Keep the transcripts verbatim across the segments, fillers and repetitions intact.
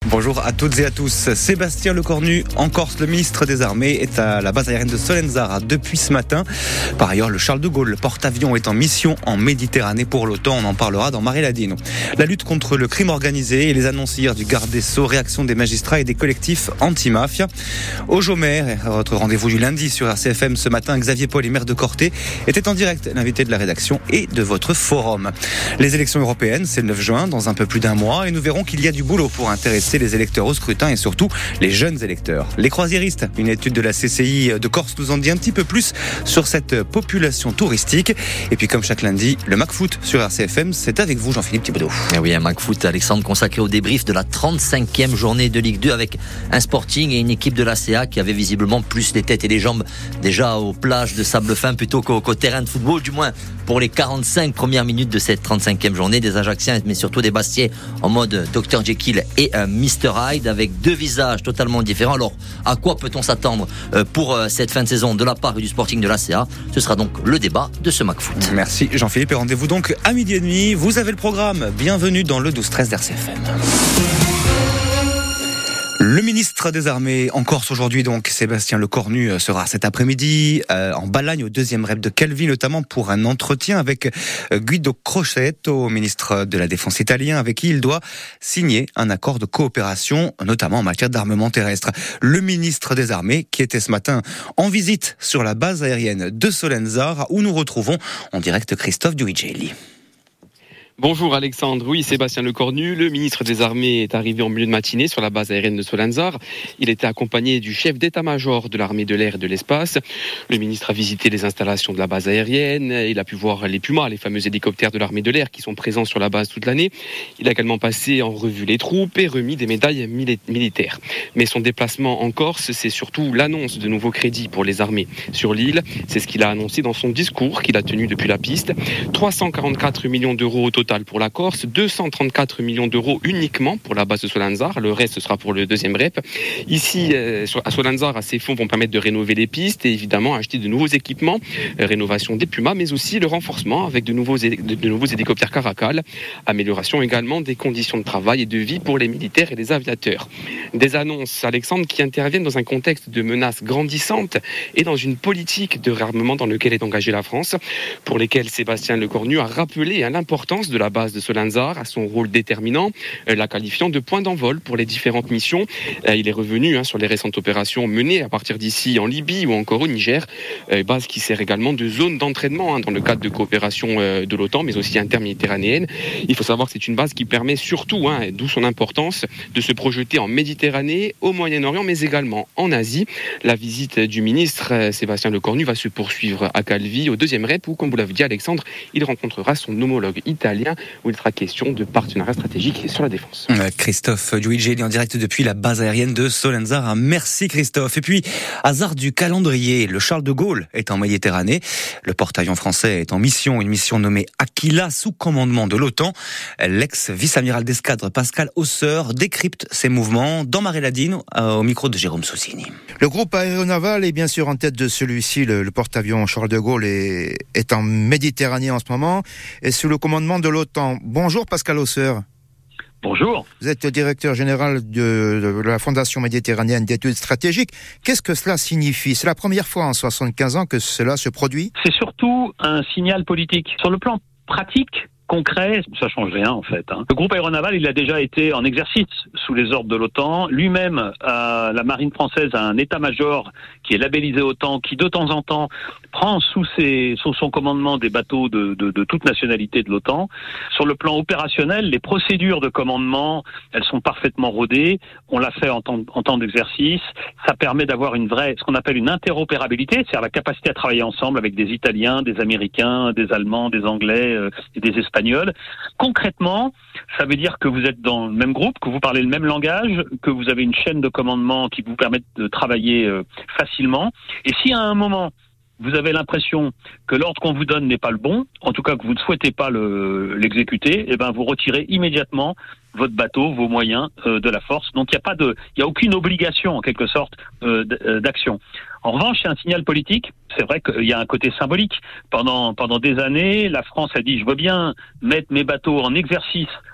Bonjour à toutes et à tous. Sébastien Lecornu, en Corse, le ministre des Armées, est à la base aérienne de Solenzara depuis ce matin. Par ailleurs, le Charles de Gaulle, le porte-avions, est en mission en Méditerranée pour l'OTAN. On en parlera dans Marie Ladino. La lutte contre le crime organisé et les annonces hier du garde des Sceaux, réaction des magistrats et des collectifs anti-mafia. Au Jomère, votre rendez-vous du lundi sur R C F M ce matin, Xavier Paul et maire de Corté était en direct, l'invité de la rédaction et de votre forum. Les élections européennes, c'est le neuf juin, dans un peu plus d'un mois, et nous verrons qu'il y a du boulot pour intéresser les électeurs au scrutin et surtout les jeunes électeurs. Les croisiéristes, une étude de la C C I de Corse nous en dit un petit peu plus sur cette population touristique. Et puis comme chaque lundi, le McFoot sur R C F M, c'est avec vous Jean-Philippe Thibaudot. Et oui, un McFoot, Alexandre, consacré au débrief de la trente-cinquième journée de Ligue deux avec un Sporting et une équipe de l'A C A qui avait visiblement plus les têtes et les jambes déjà aux plages de sable fin plutôt qu'au, qu'au terrain de football, du moins pour les quarante-cinq premières minutes de cette trente-cinquième journée. Des Ajacciens mais surtout des Bastiais en mode docteur Jekyll et euh, mister Hyde avec deux visages totalement différents. Alors à quoi peut-on s'attendre euh, pour euh, cette fin de saison de la part du Sporting de l'A C A? Ce sera donc le débat de ce McFoot. Merci Jean-Philippe et rendez-vous donc à midi et demi. Vous avez le programme. Bienvenue dans le douze treize d'R C F M. Le ministre des Armées en Corse aujourd'hui, donc Sébastien Lecornu, sera cet après-midi euh, en Balagne au deuxième rep de Calvi, notamment pour un entretien avec Guido Crosetto, ministre de la Défense italien, avec qui il doit signer un accord de coopération, notamment en matière d'armement terrestre. Le ministre des Armées qui était ce matin en visite sur la base aérienne de Solenzara, où nous retrouvons en direct Christophe Duigelli. Bonjour Alexandre, oui Sébastien Lecornu, le ministre des Armées est arrivé en milieu de matinée sur la base aérienne de Solenzara. Il était accompagné du chef d'état-major de l'armée de l'air et de l'espace. Le ministre a visité les installations de la base aérienne, il a pu voir les Pumas, les fameux hélicoptères de l'armée de l'air qui sont présents sur la base toute l'année. Il a également passé en revue les troupes et remis des médailles militaires. Mais son déplacement en Corse, c'est surtout l'annonce de nouveaux crédits pour les armées sur l'île. C'est ce qu'il a annoncé dans son discours qu'il a tenu depuis la piste. trois cent quarante-quatre millions d'euros au total pour la Corse, deux cent trente-quatre millions d'euros uniquement pour la base de Solenzara, le reste ce sera pour le deuxième rep. Ici, euh, à Solenzara, ces fonds vont permettre de rénover les pistes et évidemment acheter de nouveaux équipements, euh, rénovation des Pumas, mais aussi le renforcement avec de nouveaux, de, de nouveaux hélicoptères Caracal, amélioration également des conditions de travail et de vie pour les militaires et les aviateurs. Des annonces, Alexandre, qui interviennent dans un contexte de menaces grandissantes et dans une politique de réarmement dans lequel est engagée la France, pour lesquelles Sébastien Lecornu a rappelé hein, l'importance de la base de Solenzara, à son rôle déterminant, euh, la qualifiant de point d'envol pour les différentes missions. Euh, il est revenu hein, sur les récentes opérations menées à partir d'ici en Libye ou encore au Niger, euh, base qui sert également de zone d'entraînement hein, dans le cadre de coopération euh, de l'OTAN, mais aussi interméditerranéenne. Il faut savoir que c'est une base qui permet surtout, hein, d'où son importance, de se projeter en Méditerranée, au Moyen-Orient, mais également en Asie. La visite du ministre euh, Sébastien Lecornu va se poursuivre à Calvi, au deuxième rep, où, comme vous l'avez dit Alexandre, il rencontrera son homologue italien, où il sera question de partenariat stratégique sur la défense. Christophe Duigelli en direct depuis la base aérienne de Solenzara. Merci Christophe. Et puis, hasard du calendrier, le Charles de Gaulle est en Méditerranée. Le porte-avions français est en mission, une mission nommée Aquila sous commandement de l'OTAN. L'ex-vice-amiral d'escadre Pascal Hausseur décrypte ses mouvements dans Marie Ladino au micro de Jérôme Saucini. Le groupe aéronaval est bien sûr en tête de celui-ci. Le, le porte-avions Charles de Gaulle est, est en Méditerranée en ce moment et sous le commandement de l'OTAN. Bonjour Pascal Hausseur. Bonjour. Vous êtes directeur général de, de la Fondation méditerranéenne d'études stratégiques. Qu'est-ce que cela signifie? C'est la première fois en soixante-quinze ans que cela se produit? C'est surtout un signal politique. Sur le plan pratique, concret, ça change rien en fait. Hein. Le groupe aéronaval, il a déjà été en exercice sous les ordres de l'OTAN. Lui-même, euh, la marine française a un état-major qui est labellisé OTAN, qui de temps en temps prend sous, ses, sous son commandement des bateaux de, de, de toute nationalité de l'OTAN. Sur le plan opérationnel, les procédures de commandement, elles sont parfaitement rodées. On l'a fait en temps, en temps d'exercice. Ça permet d'avoir une vraie, ce qu'on appelle une interopérabilité, c'est-à-dire la capacité à travailler ensemble avec des Italiens, des Américains, des Allemands, des Anglais euh, et des Espagnols. Concrètement, ça veut dire que vous êtes dans le même groupe, que vous parlez le même langage, que vous avez une chaîne de commandement qui vous permet de travailler euh, facilement. Et si à un moment, vous avez l'impression que l'ordre qu'on vous donne n'est pas le bon, en tout cas que vous ne souhaitez pas le, l'exécuter, eh ben vous retirez immédiatement votre bateau, vos moyens euh, de la force. Donc il n'y a pas de, il y a aucune obligation en quelque sorte euh, d'action. En revanche, c'est un signal politique. C'est vrai qu'il y a un côté symbolique. Pendant pendant des années, la France a dit je veux bien mettre mes bateaux en exercice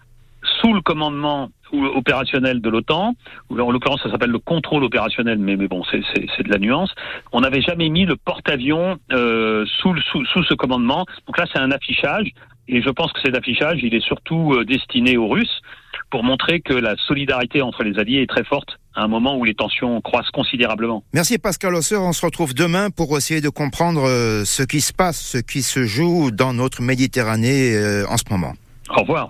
sous le commandement opérationnel de l'OTAN, en l'occurrence ça s'appelle le contrôle opérationnel, mais, mais bon c'est, c'est, c'est de la nuance, on n'avait jamais mis le porte-avions euh, sous, sous, sous ce commandement. Donc là c'est un affichage, et je pense que cet affichage il est surtout euh, destiné aux Russes, pour montrer que la solidarité entre les alliés est très forte à un moment où les tensions croissent considérablement. Merci Pascal Hauser, on se retrouve demain pour essayer de comprendre euh, ce qui se passe, ce qui se joue dans notre Méditerranée euh, en ce moment. Au revoir.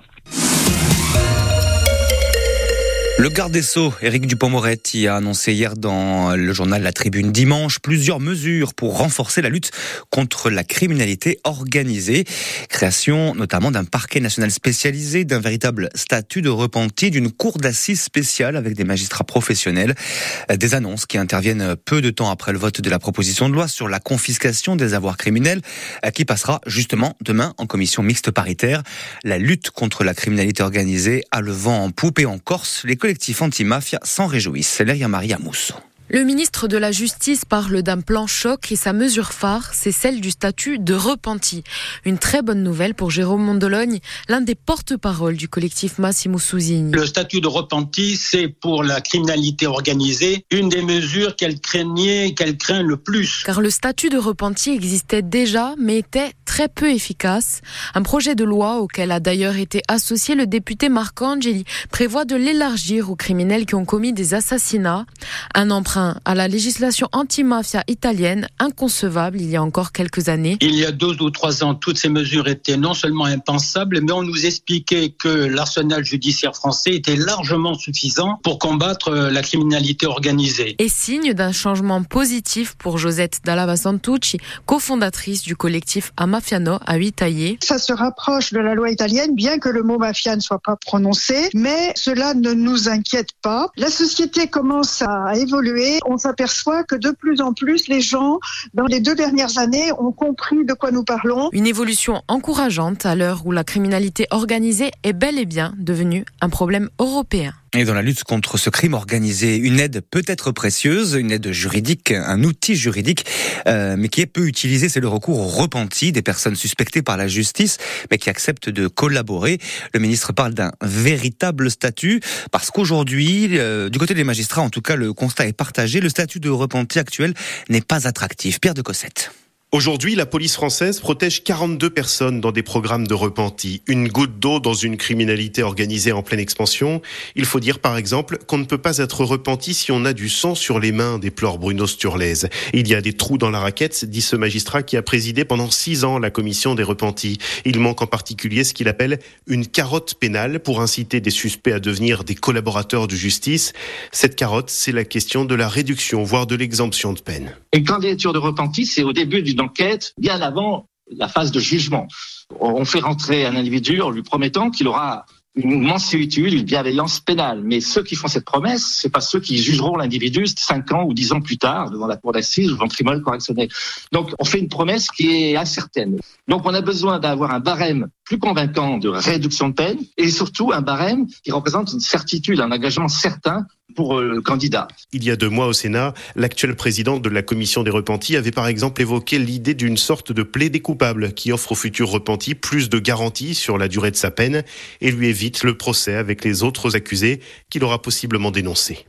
Le garde des Sceaux, Éric Dupond-Moretti, a annoncé hier dans le journal La Tribune dimanche plusieurs mesures pour renforcer la lutte contre la criminalité organisée. Création notamment d'un parquet national spécialisé, d'un véritable statut de repenti, d'une cour d'assises spéciale avec des magistrats professionnels. Des annonces qui interviennent peu de temps après le vote de la proposition de loi sur la confiscation des avoirs criminels, qui passera justement demain en commission mixte paritaire. La lutte contre la criminalité organisée a le vent en poupe, et en Corse, les collectifs anti-mafia s'en réjouissent. Léria Maria Mousso. Le ministre de la Justice parle d'un plan choc et sa mesure phare, c'est celle du statut de repenti. Une très bonne nouvelle pour Jérôme Mondologne, l'un des porte-parole du collectif Massimo Susini. Le statut de repenti, c'est pour la criminalité organisée une des mesures qu'elle craignait, qu'elle craint le plus. Car le statut de repenti existait déjà, mais était très peu efficace. Un projet de loi auquel a d'ailleurs été associé le député Marco Angeli prévoit de l'élargir aux criminels qui ont commis des assassinats. Un emprunt à la législation anti-mafia italienne, inconcevable il y a encore quelques années. Il y a deux ou trois ans, toutes ces mesures étaient non seulement impensables, mais on nous expliquait que l'arsenal judiciaire français était largement suffisant pour combattre la criminalité organisée. Et signe d'un changement positif pour Josette Dallava Santucci, cofondatrice du collectif Amafiano à Huitaillé. Ça se rapproche de la loi italienne, bien que le mot mafia ne soit pas prononcé, mais cela ne nous inquiète pas. La société commence à évoluer. On s'aperçoit que de plus en plus, les gens, dans les deux dernières années, ont compris de quoi nous parlons. Une évolution encourageante à l'heure où la criminalité organisée est bel et bien devenue un problème européen. Et dans la lutte contre ce crime organisé, une aide peut être précieuse, une aide juridique, un outil juridique, euh, mais qui est peu utilisé, c'est le recours au repenti des personnes suspectées par la justice, mais qui acceptent de collaborer. Le ministre parle d'un véritable statut, parce qu'aujourd'hui, euh, du côté des magistrats, en tout cas, le constat est partagé. Le statut de repenti actuel n'est pas attractif. Pierre de Cossette. Aujourd'hui, la police française protège quarante-deux personnes dans des programmes de repenti. Une goutte d'eau dans une criminalité organisée en pleine expansion. Il faut dire, par exemple, qu'on ne peut pas être repenti si on a du sang sur les mains, déplore Bruno Sturlez. Il y a des trous dans la raquette, dit ce magistrat qui a présidé pendant six ans la commission des repentis. Il manque en particulier ce qu'il appelle une carotte pénale pour inciter des suspects à devenir des collaborateurs de justice. Cette carotte, c'est la question de la réduction, voire de l'exemption de peine. Une candidature de repenti, c'est au début d'une enquête, bien avant la phase de jugement. On fait rentrer un individu en lui promettant qu'il aura une mansuétude, une bienveillance pénale. Mais ceux qui font cette promesse, c'est pas ceux qui jugeront l'individu cinq ans ou dix ans plus tard devant la cour d'assises ou devant le tribunal correctionnel. Donc, on fait une promesse qui est incertaine. Donc, on a besoin d'avoir un barème plus convaincant de réduction de peine et surtout un barème qui représente une certitude, un engagement certain pour le candidat. Il y a deux mois au Sénat, l'actuel président de la commission des repentis avait par exemple évoqué l'idée d'une sorte de plaidé coupable qui offre aux futurs repentis plus de garanties sur la durée de sa peine et lui évite le procès avec les autres accusés qu'il aura possiblement dénoncés.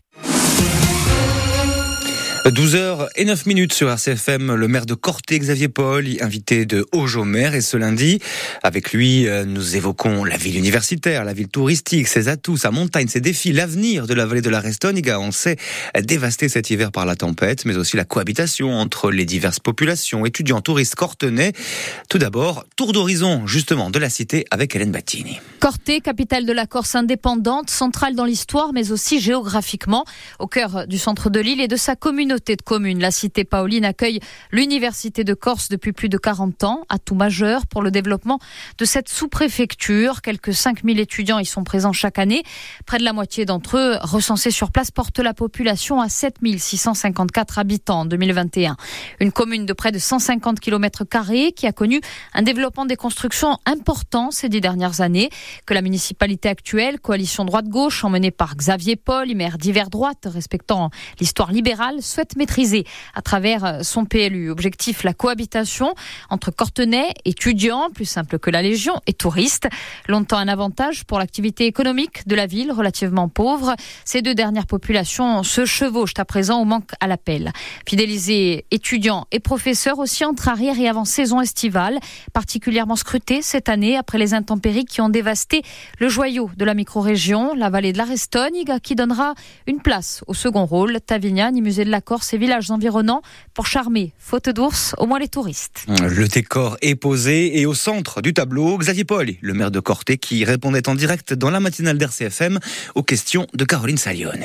douze heures zéro neuf minutes sur R C F M, le maire de Corté, Xavier Paul, invité de Haut-Jomer. Et ce lundi, avec lui, nous évoquons la ville universitaire, la ville touristique, ses atouts, sa montagne, ses défis, l'avenir de la vallée de la Restoniga. On sait dévasté cet hiver par la tempête, mais aussi la cohabitation entre les diverses populations, étudiants, touristes, cortenais. Tout d'abord, tour d'horizon, justement, de la cité avec Hélène Battini. Corté, capitale de la Corse indépendante, centrale dans l'histoire, mais aussi géographiquement, au cœur du centre de l'île et de sa communauté de communes. La cité Paoline accueille l'Université de Corse depuis plus de quarante ans, atout majeur pour le développement de cette sous-préfecture. Quelques cinq mille étudiants y sont présents chaque année. Près de la moitié d'entre eux, recensés sur place, portent la population à sept mille six cent cinquante-quatre habitants en deux mille vingt et un. Une commune de près de cent cinquante kilomètres carrés qui a connu un développement des constructions important ces dix dernières années, que la municipalité actuelle, coalition droite-gauche, emmenée par Xavier Paul, maire d'hiver droite, respectant l'histoire libérale, souhaite souhaite maîtriser à travers son P L U. Objectif, la cohabitation entre Cortenay, étudiants, plus simple que la Légion, et touristes. Longtemps un avantage pour l'activité économique de la ville, relativement pauvre. Ces deux dernières populations se chevauchent à présent au manque à l'appel. Fidéliser étudiants et professeurs aussi entre arrière et avant saison estivale, particulièrement scrutés cette année après les intempéries qui ont dévasté le joyau de la micro-région, la vallée de la Restogne, qui donnera une place au second rôle. Tavignane, musée de la Corse et villages environnants pour charmer, faute d'ours, au moins les touristes. Le décor est posé et au centre du tableau, Xavier Paul, le maire de Corté, qui répondait en direct dans la matinale d'R C F M aux questions de Caroline Saglione.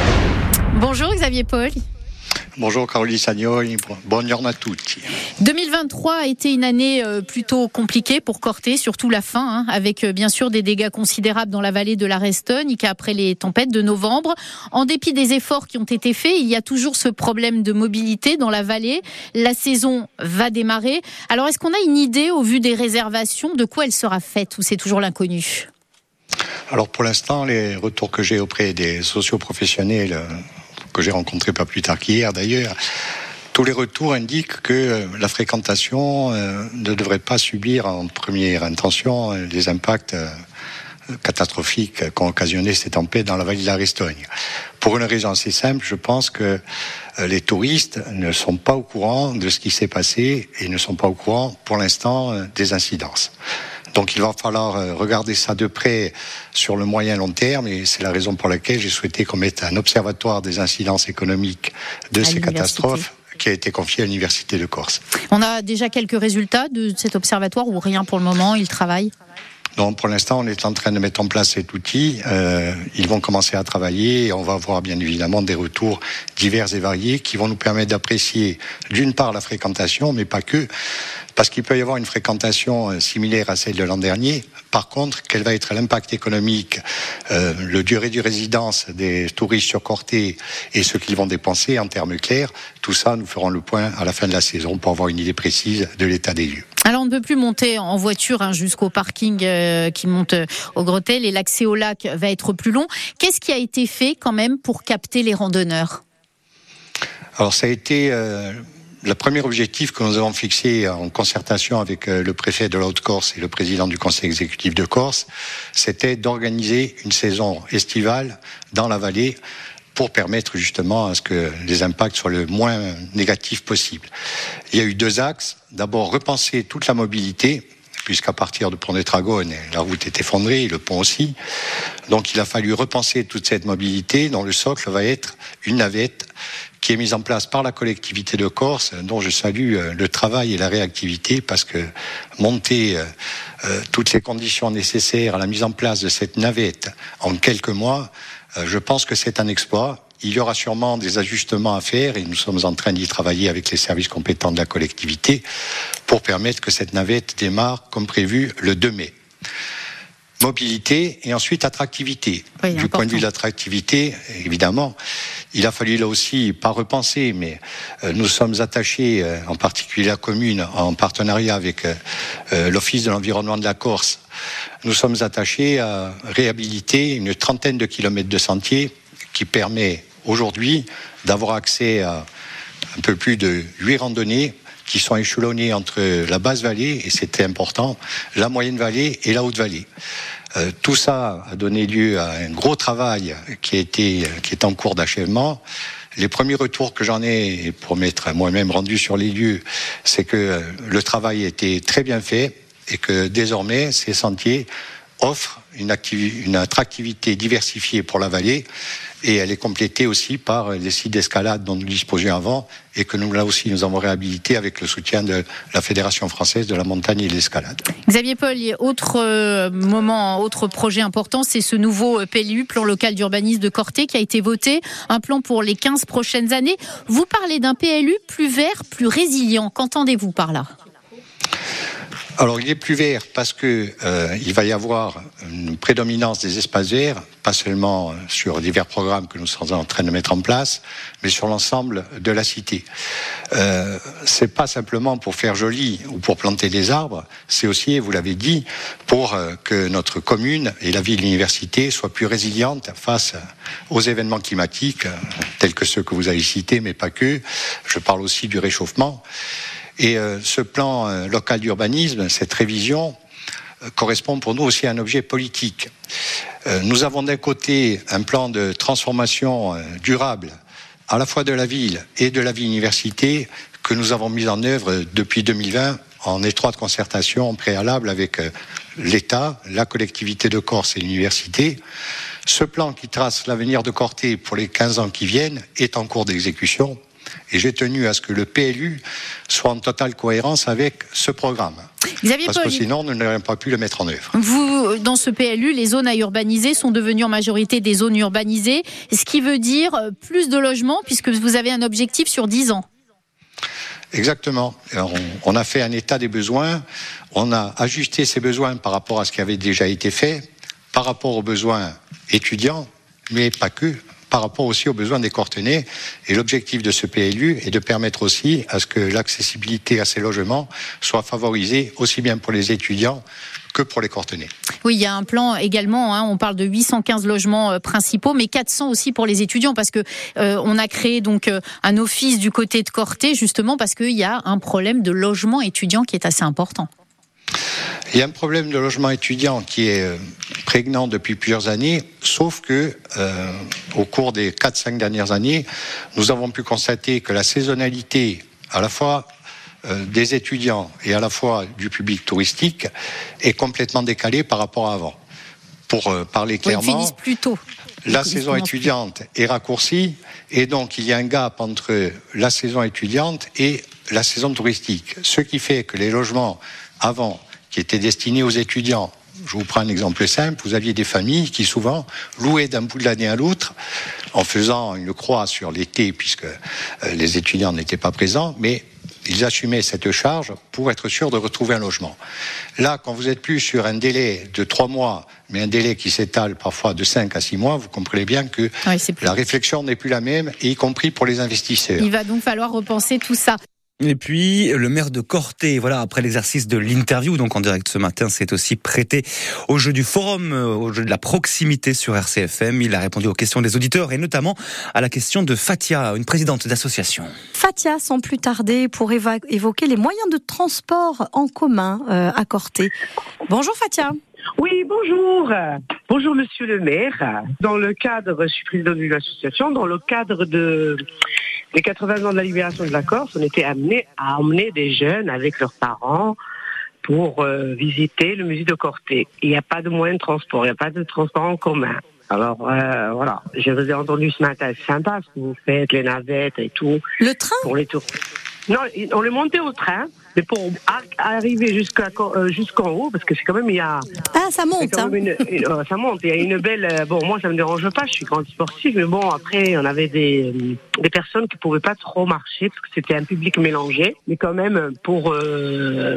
Bonjour Xavier Paul. Bonjour Caroline Saglione, bonne journée à tous. deux mille vingt-trois a été une année plutôt compliquée pour Corté, surtout la fin, hein, avec bien sûr des dégâts considérables dans la vallée de la Restogne après les tempêtes de novembre. En dépit des efforts qui ont été faits, il y a toujours ce problème de mobilité dans la vallée. La saison va démarrer. Alors est-ce qu'on a une idée, au vu des réservations, de quoi elle sera faite, ou c'est toujours l'inconnu ? Alors pour l'instant, les retours que j'ai auprès des socioprofessionnels que j'ai rencontrés pas plus tard qu'hier d'ailleurs, tous les retours indiquent que la fréquentation ne devrait pas subir en première intention les impacts catastrophiques qu'ont occasionné ces tempêtes dans la vallée de la Restogne. Pour une raison assez simple, je pense que les touristes ne sont pas au courant de ce qui s'est passé et ne sont pas au courant pour l'instant des incidences. Donc il va falloir regarder ça de près sur le moyen long terme, et c'est la raison pour laquelle j'ai souhaité qu'on mette un observatoire des incidences économiques de à ces catastrophes qui a été confié à l'Université de Corse. On a déjà quelques résultats de cet observatoire ou rien pour le moment, il travaille ? Non, pour l'instant, on est en train de mettre en place cet outil. Euh, ils vont commencer à travailler et on va avoir bien évidemment des retours divers et variés qui vont nous permettre d'apprécier d'une part la fréquentation, mais pas que, parce qu'il peut y avoir une fréquentation similaire à celle de l'an dernier. Par contre, quel va être l'impact économique, euh, le durée de résidence des touristes sur Corté et ce qu'ils vont dépenser en termes clairs, tout ça, nous ferons le point à la fin de la saison pour avoir une idée précise de l'état des lieux. Alors on ne peut plus monter en voiture hein, jusqu'au parking euh, qui monte au Gretel et l'accès au lac va être plus long. Qu'est-ce qui a été fait quand même pour capter les randonneurs ? Alors ça a été euh, le premier objectif que nous avons fixé en concertation avec euh, le préfet de la Haute-Corse et le président du conseil exécutif de Corse, c'était d'organiser une saison estivale dans la vallée pour permettre justement à ce que les impacts soient le moins négatifs possible. Il y a eu deux axes. D'abord, repenser toute la mobilité, puisqu'à partir de Pont des Dragones, la route est effondrée, le pont aussi. Donc il a fallu repenser toute cette mobilité, dont le socle va être une navette qui est mise en place par la collectivité de Corse, dont je salue le travail et la réactivité, parce que monter euh, toutes les conditions nécessaires à la mise en place de cette navette en quelques mois, je pense que c'est un exploit. Il y aura sûrement des ajustements à faire et nous sommes en train d'y travailler avec les services compétents de la collectivité pour permettre que cette navette démarre comme prévu le deux mai. Mobilité et ensuite attractivité. Oui, du important. point de vue de l'attractivité, évidemment, il a fallu là aussi, pas repenser, mais euh, nous sommes attachés, euh, en particulier la commune, en partenariat avec euh, l'Office de l'environnement de la Corse, nous sommes attachés à réhabiliter une trentaine de kilomètres de sentiers qui permet aujourd'hui d'avoir accès à un peu plus de huit randonnées qui sont échelonnés entre la basse vallée, et c'était important, la moyenne vallée et la haute vallée. Euh, tout ça a donné lieu à un gros travail qui a été, qui est en cours d'achèvement. Les premiers retours que j'en ai, pour m'être moi-même rendu sur les lieux, c'est que le travail a été très bien fait et que désormais ces sentiers offrent une, activi- une attractivité diversifiée pour la vallée. Et elle est complétée aussi par les sites d'escalade dont nous disposions avant et que nous, là aussi, nous avons réhabilité avec le soutien de la Fédération française de la montagne et de l'escalade. Xavier Paul, autre euh, moment, autre projet important, c'est ce nouveau P L U, plan local d'urbanisme de Corté, qui a été voté, un plan pour les quinze prochaines années. Vous parlez d'un P L U plus vert, plus résilient. Qu'entendez-vous par là ? Alors, il est plus vert parce que euh, il va y avoir une prédominance des espaces verts, pas seulement sur divers programmes que nous sommes en train de mettre en place, mais sur l'ensemble de la cité. Euh, c'est pas simplement pour faire joli ou pour planter des arbres, c'est aussi, vous l'avez dit, pour euh, que notre commune et la ville de l'université soient plus résilientes face aux événements climatiques, euh, tels que ceux que vous avez cités, mais pas que. Je parle aussi du réchauffement. Et euh, ce plan euh, local d'urbanisme, cette révision, euh, correspond pour nous aussi à un objet politique. Euh, nous avons d'un côté un plan de transformation euh, durable, à la fois de la ville et de la ville université, que nous avons mis en œuvre depuis deux mille vingt, en étroite concertation préalable avec euh, l'État, la collectivité de Corse et l'université. Ce plan qui trace l'avenir de Corté pour les quinze ans qui viennent est en cours d'exécution. Et j'ai tenu à ce que le P L U soit en totale cohérence avec ce programme. Xavier Parce Paul, que sinon, nous n'aurions pas pu le mettre en œuvre. Vous, dans ce P L U, les zones à urbaniser sont devenues en majorité des zones urbanisées, ce qui veut dire plus de logements, puisque vous avez un objectif sur dix ans. Exactement. On, on a fait un état des besoins, on a ajusté ces besoins par rapport à ce qui avait déjà été fait, par rapport aux besoins étudiants, mais pas que, par rapport aussi aux besoins des Cortenais. Et l'objectif de ce P L U est de permettre aussi à ce que l'accessibilité à ces logements soit favorisée aussi bien pour les étudiants que pour les Cortenais. Oui, il y a un plan également, hein, on parle de huit cent quinze logements euh, principaux, mais quatre cents aussi pour les étudiants, parce que euh, on a créé donc euh, un office du côté de Corté, justement parce qu'il y a un problème de logement étudiant qui est assez important. Il y a un problème de logement étudiant qui est prégnant depuis plusieurs années, sauf que euh, au cours des quatre cinq dernières années, nous avons pu constater que la saisonnalité, à la fois euh, des étudiants et à la fois du public touristique, est complètement décalée par rapport à avant. Pour euh, parler clairement, oui, ils finissent plus tôt. La saison étudiante est raccourcie et donc il y a un gap entre la saison étudiante et la saison touristique, ce qui fait que les logements avant, qui étaient destinés aux étudiants. Je vous prends un exemple simple. Vous aviez des familles qui souvent louaient d'un bout de l'année à l'autre en faisant une croix sur l'été puisque les étudiants n'étaient pas présents, mais ils assumaient cette charge pour être sûrs de retrouver un logement. Là, quand vous êtes plus sur un délai de trois mois, mais un délai qui s'étale parfois de cinq à six mois, vous comprenez bien que oui, c'est plus... la réflexion n'est plus la même, y compris pour les investisseurs. Il va donc falloir repenser tout ça. Et puis, le maire de Corté, voilà, après l'exercice de l'interview, donc en direct ce matin, s'est aussi prêté au jeu du forum, au jeu de la proximité sur R C F M. Il a répondu aux questions des auditeurs et notamment à la question de Fatia, une présidente d'association. Fatia, sans plus tarder, pour éva- évoquer les moyens de transport en commun euh, à Corté. Bonjour Fatia. Oui, bonjour. Bonjour Monsieur le maire. Dans le cadre, je suis présidente d'une association, dans le cadre de... les quatre-vingts ans de la libération de la Corse, on était amené à emmener des jeunes avec leurs parents pour euh, visiter le musée de Corté. Il n'y a pas de moyen de transport, il n'y a pas de transport en commun. Alors euh, voilà, je vous ai entendu ce matin, c'est sympa ce que vous faites, les navettes et tout. Le train ? Pour les tours. Non, on est monté au train, mais pour arriver jusqu'à, euh, jusqu'en haut, parce que c'est quand même, il y a... Ah, ça monte, hein. une, une, euh, ça monte, il y a une belle... Bon, moi, ça me dérange pas, je suis grande sportive, mais bon, après, on avait des, des personnes qui pouvaient pas trop marcher, parce que c'était un public mélangé, mais quand même, pour euh,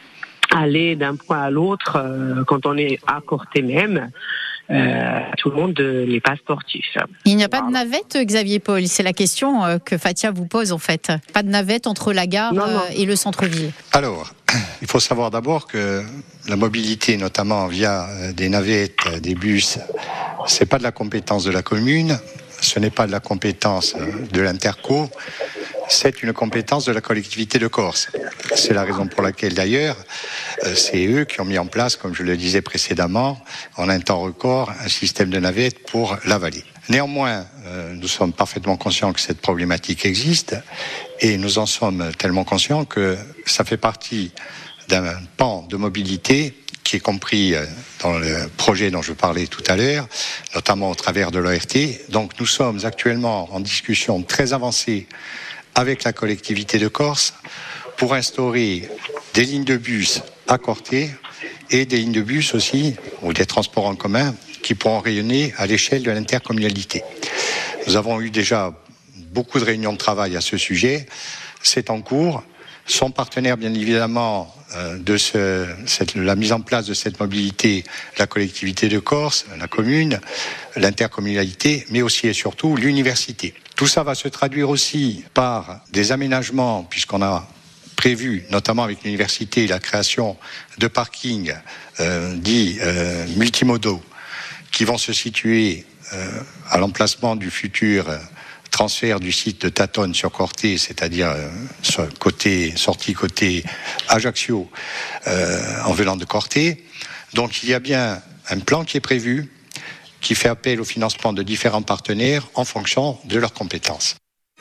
aller d'un point à l'autre, euh, quand on est à Corté même, Euh, tout le monde n'est pas sportif. Il n'y a pas de navette, Xavier Paul. C'est la question que Fatia vous pose en fait. Pas de navette entre la gare non, non. et le centre-ville. Alors, il faut savoir d'abord que la mobilité, notamment via des navettes, des bus, c'est pas de la compétence de la commune, ce n'est pas de la compétence de l'Interco, c'est une compétence de la collectivité de Corse. C'est la raison pour laquelle, d'ailleurs, c'est eux qui ont mis en place, comme je le disais précédemment, en un temps record, un système de navettes pour la vallée. Néanmoins, nous sommes parfaitement conscients que cette problématique existe et nous en sommes tellement conscients que ça fait partie d'un pan de mobilité qui est compris dans le projet dont je parlais tout à l'heure, notamment au travers de l'O R T. Donc nous sommes actuellement en discussion très avancée avec la collectivité de Corse pour instaurer des lignes de bus à Corté et des lignes de bus aussi, ou des transports en commun, qui pourront rayonner à l'échelle de l'intercommunalité. Nous avons eu déjà beaucoup de réunions de travail à ce sujet. C'est en cours. Sont partenaires, bien évidemment, euh, de ce, cette, la mise en place de cette mobilité, la collectivité de Corse, la commune, l'intercommunalité, mais aussi et surtout l'université. Tout ça va se traduire aussi par des aménagements, puisqu'on a prévu, notamment avec l'université, la création de parkings euh, dits euh, multimodaux, qui vont se situer euh, à l'emplacement du futur euh, transfert du site de Tatonne sur Corté, c'est-à-dire euh, sur côté, sortie côté Ajaccio, euh, en venant de Corté. Donc il y a bien un plan qui est prévu, qui fait appel au financement de différents partenaires en fonction de leurs compétences.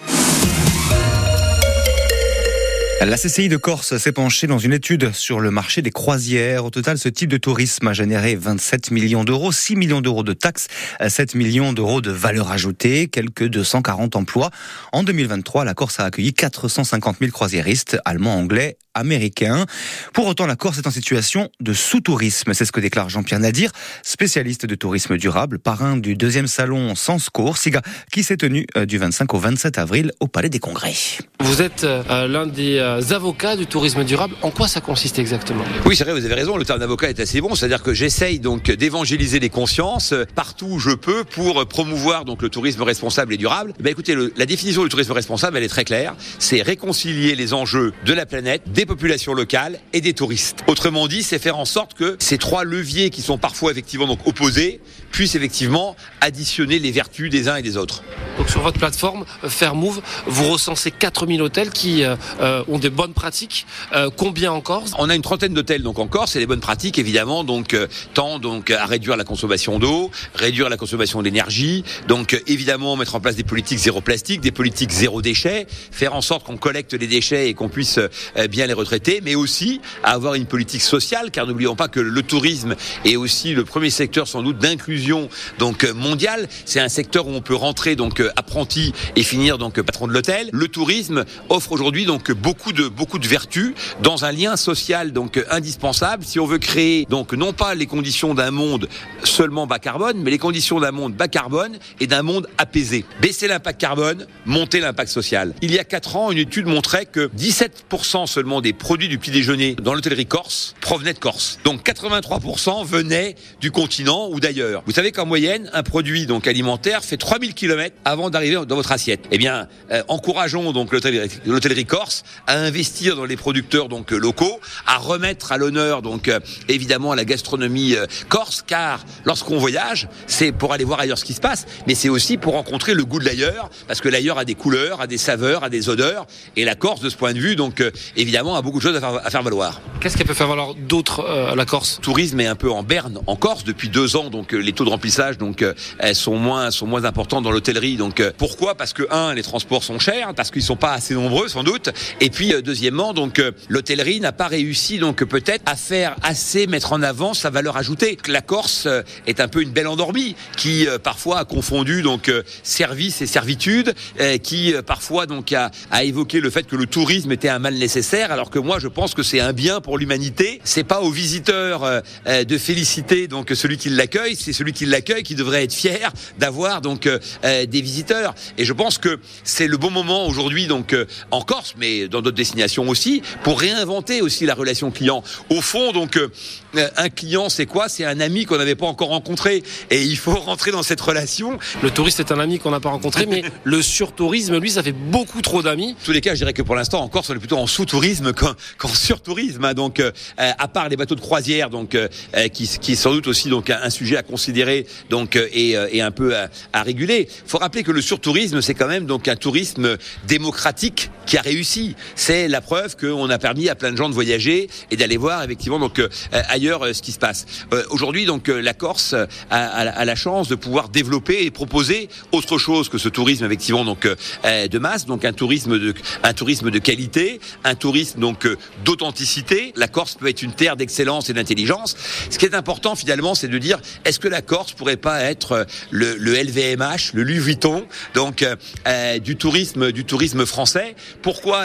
La C C I de Corse s'est penchée dans une étude sur le marché des croisières. Au total, ce type de tourisme a généré vingt-sept millions d'euros, six millions d'euros de taxes, sept millions d'euros de valeur ajoutée, quelques deux cent quarante emplois. En deux mille vingt-trois, la Corse a accueilli quatre cent cinquante mille croisiéristes, allemands, anglais, américains. Pour autant, la Corse est en situation de sous-tourisme. C'est ce que déclare Jean-Pierre Nadir, spécialiste de tourisme durable, parrain du deuxième salon Sens Corsica, qui s'est tenu du vingt-cinq au vingt-sept avril au Palais des Congrès. Vous êtes euh, l'un des euh, avocats du tourisme durable. En quoi ça consiste exactement ? Oui, c'est vrai, vous avez raison, le terme d'avocat est assez bon, c'est-à-dire que j'essaye donc d'évangéliser les consciences euh, partout où je peux pour promouvoir donc le tourisme responsable et durable. Eh bien, écoutez, le, la définition du tourisme responsable, elle est très claire, c'est réconcilier les enjeux de la planète, des populations locales et des touristes. Autrement dit, c'est faire en sorte que ces trois leviers qui sont parfois effectivement donc opposés puissent effectivement additionner les vertus des uns et des autres. Donc sur votre plateforme Fairmove, vous recensez quatre mille hôtels qui euh, ont des bonnes pratiques. Euh, combien en Corse ? On a une trentaine d'hôtels donc en Corse et les bonnes pratiques évidemment donc euh, tendent donc à réduire la consommation d'eau, réduire la consommation d'énergie, donc euh, évidemment mettre en place des politiques zéro plastique, des politiques zéro déchet, faire en sorte qu'on collecte les déchets et qu'on puisse euh, bien les retraiter, mais aussi avoir une politique sociale, car n'oublions pas que le tourisme est aussi le premier secteur sans doute d'inclusion donc mondiale. C'est un secteur où on peut rentrer donc apprenti et finir donc patron de l'hôtel. Le tourisme offre aujourd'hui donc beaucoup de beaucoup de vertus dans un lien social donc indispensable si on veut créer donc non pas les conditions d'un monde seulement bas carbone, mais les conditions d'un monde bas carbone et d'un monde apaisé. Baisser l'impact carbone, monter l'impact social. Il y a quatre ans, une étude montrait que dix-sept pour cent seulement des produits du petit déjeuner dans l'hôtellerie corse provenaient de Corse. Donc quatre-vingt-trois pour cent venaient du continent ou d'ailleurs. Vous savez qu'en moyenne, un produit donc alimentaire fait trois mille kilomètres avant d'arriver dans votre assiette. Eh bien, euh, encourageons donc l'hôtellerie, l'hôtellerie corse à investir dans les producteurs donc locaux, à remettre à l'honneur donc euh, évidemment la gastronomie euh, corse, car lorsqu'on voyage, c'est pour aller voir ailleurs ce qui se passe, mais c'est aussi pour rencontrer le goût de l'ailleurs, parce que l'ailleurs a des couleurs, a des saveurs, a des odeurs, et la Corse de ce point de vue donc euh, évidemment a beaucoup de choses à faire, à faire valoir. Qu'est-ce qu'elle peut faire valoir d'autre euh, la Corse ? Le tourisme est un peu en berne en Corse depuis deux ans, donc euh, les taux de remplissage donc euh, sont moins sont moins importants dans l'hôtellerie. Donc euh, pourquoi ? Parce que un, les transports sont chers, parce qu'ils sont pas assez nombreux sans doute, et puis euh, deuxièmement donc euh, l'hôtellerie n'a pas réussi donc peut-être à faire assez mettre en avant sa valeur ajoutée. La Corse euh, est un peu une belle endormie qui euh, parfois a confondu donc euh, service et servitude, euh, qui euh, parfois donc a, a évoqué le fait que le tourisme était un mal nécessaire, alors que moi je pense que c'est un bien pour l'humanité. C'est pas aux visiteurs euh, euh, de féliciter donc celui qui l'accueille, c'est celui qui l'accueille qui devrait être fier d'avoir donc euh, des visiteurs. Et je pense que c'est le bon moment aujourd'hui donc euh, en Corse, mais dans d'autres destinations aussi, pour réinventer aussi la relation client. Au fond donc euh, un client c'est quoi ? C'est un ami qu'on n'avait pas encore rencontré, et il faut rentrer dans cette relation. Le touriste est un ami qu'on n'a pas rencontré, mais le surtourisme, lui, ça fait beaucoup trop d'amis. En tous les cas, je dirais que pour l'instant en Corse on est plutôt en sous-tourisme qu'en, qu'en sur-tourisme, hein. Donc euh, à part les bateaux de croisière donc euh, qui, qui est sans doute aussi donc un sujet à considérer donc euh, et, euh, et un peu à, à réguler. Il faut rappeler que le surtourisme c'est quand même donc un tourisme démocratique qui a réussi. C'est la preuve qu'on a permis à plein de gens de voyager et d'aller voir effectivement donc euh, ailleurs euh, ce qui se passe. Euh, aujourd'hui donc euh, la Corse a, a, a la chance de pouvoir développer et proposer autre chose que ce tourisme effectivement donc euh, de masse, donc un tourisme de un tourisme de qualité, un tourisme donc euh, d'authenticité. La Corse peut être une terre d'excellence et d'intelligence. Ce qui est important finalement, c'est de dire est-ce que la Corse pourrait pas être le, le L V M H, le Louis Vuitton, donc euh, du tourisme, du tourisme français. Pourquoi aller vendre du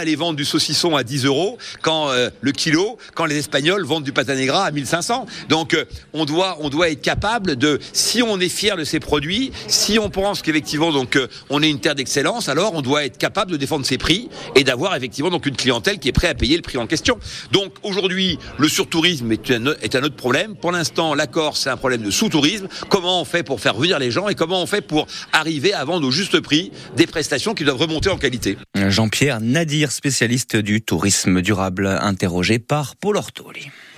du saucisson à dix euros quand euh, le kilo, quand les Espagnols vendent du pata negra à mille cinq cents. Donc euh, on doit on doit être capable de, si on est fier de ces produits, si on pense qu'effectivement donc euh, on est une terre d'excellence, alors on doit être capable de défendre ses prix et d'avoir effectivement donc une clientèle qui est prête à payer le prix en question. Donc aujourd'hui, le surtourisme est un, est un autre problème. Pour l'instant, la Corse, c'est un problème de sous-tourisme. Comment on fait pour faire venir les gens et comment on fait pour arriver à vendre au juste prix des prestations qui doivent remonter en qualité? Jean-Pierre Nadir, spécialiste du tourisme durable, interrogé par Paul Ortoli.